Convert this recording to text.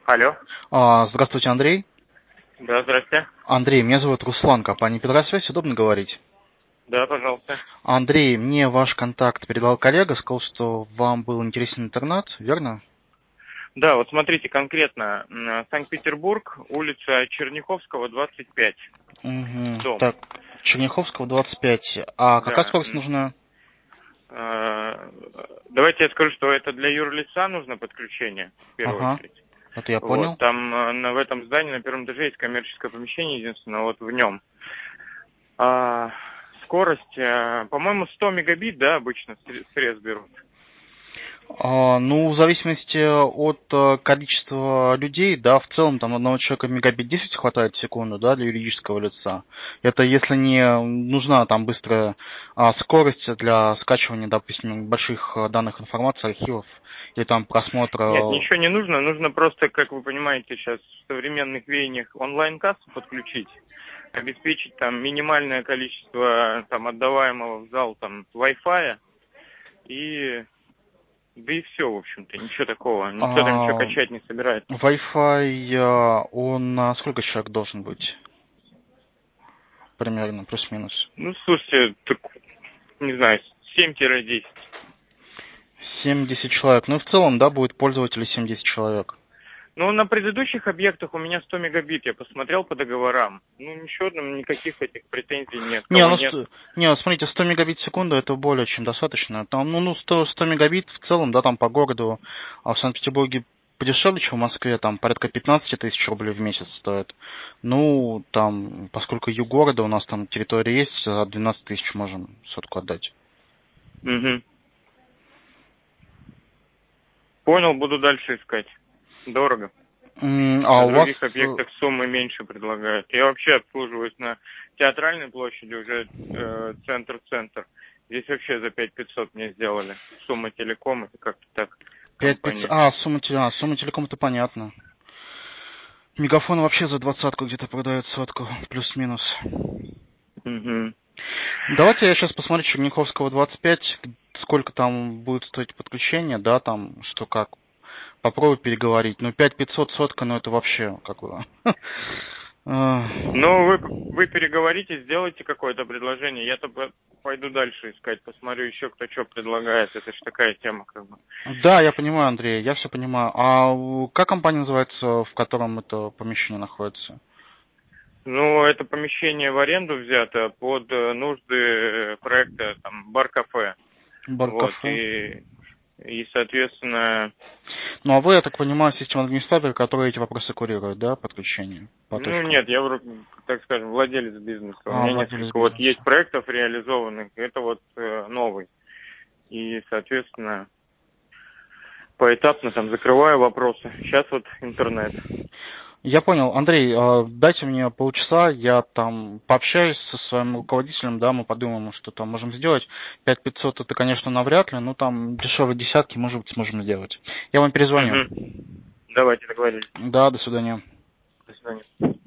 Алло. Здравствуйте, Андрей. Да, здрасте. Андрей, меня зовут Руслан, компания «Петросвязь». Удобно говорить? Да, пожалуйста. Андрей, мне ваш контакт передал коллега, сказал, что вам был интересен интернет, верно? Да, вот смотрите, конкретно Санкт-Петербург, улица Черняховского, 25, Угу. дом. Так, Черняховского, 25. А какая Да. скорость нужна? Давайте я скажу, что это для юрлица нужно подключение, в первую Ага, очередь. это я Вот, понял. там в этом здании на первом этаже есть коммерческое помещение, единственное, вот в нем. Скорость, по-моему, 100 мегабит, да, обычно срез берут. Ну, в зависимости от количества людей, да, в целом там одного человека мегабит 10 хватает в секунду, да, для юридического лица. Это если не нужна там быстрая скорость для скачивания, допустим, больших данных информации, архивов или там Нет, просмотра. ничего не нужно. Нужно просто, как вы понимаете, сейчас в современных веяниях онлайн-кассу подключить, обеспечить там минимальное количество там отдаваемого в зал там Wi-Fi и да и все, в общем-то, ничего такого. Никто там ничего А, качать не собирается. Wi-Fi, он на сколько человек должен быть? Примерно, плюс-минус. Ну, слушайте, так, не знаю, 7-10. 70 человек. Ну и в целом, да, будет пользователей 70 человек. Ну, на предыдущих объектах у меня 100 мегабит, я посмотрел по договорам. Ну, ничего, никаких этих претензий ни от Не, кого ну, нет. смотрите, 100 мегабит в секунду это более чем достаточно. Там, 100 мегабит в целом, да, там по городу, в Санкт-Петербурге подешевле, чем в Москве, там порядка 15 тысяч рублей в месяц стоит. Ну, там, поскольку юг города, у нас там территория есть, за 12 тысяч можем сотку отдать. Угу. Понял, буду дальше искать. Дорого. А На у других вас, объектах суммы меньше предлагают. Я вообще обслуживаюсь на Театральной площади, уже центр-центр. Здесь вообще за 5500 мне сделали. Сумма телеком, это как-то так, 5 500, компания. сумма телеком это понятно. Мегафон вообще за двадцатку где-то продает сотку, плюс-минус. Угу. Давайте я сейчас посмотрю Черняховского 25, сколько там будет стоить подключение, да, там, что как. Попробую переговорить. Ну, 5500 сотка, ну это вообще, как бы. А, Ну, вы переговорите, сделайте какое-то предложение. Я-то пойду дальше искать, посмотрю еще, кто что предлагает. Это ж такая тема, как бы. Да, я понимаю, Андрей, я все понимаю. Как компания называется, в котором это помещение находится? Ну, это помещение в аренду взято под нужды проекта там бар-кафе. Вот, Бар-кафе. и, соответственно, Ну, а вы, я так понимаю, системный администратор, который эти вопросы курирует, да, подключение по ну точкам? нет, я, так скажем, владелец бизнеса. У меня Владелец несколько вот есть бизнеса. проектов реализованных, это вот новый. И, соответственно, поэтапно там закрываю вопросы. Сейчас вот интернет. Я понял. Андрей, дайте мне полчаса, я там пообщаюсь со своим руководителем, да, мы подумаем, что там можем сделать. 5500 это, конечно, навряд ли, но там дешевые десятки, может быть, сможем сделать. Я вам перезвоню. Угу. Давайте договорились. Да, до свидания. До свидания.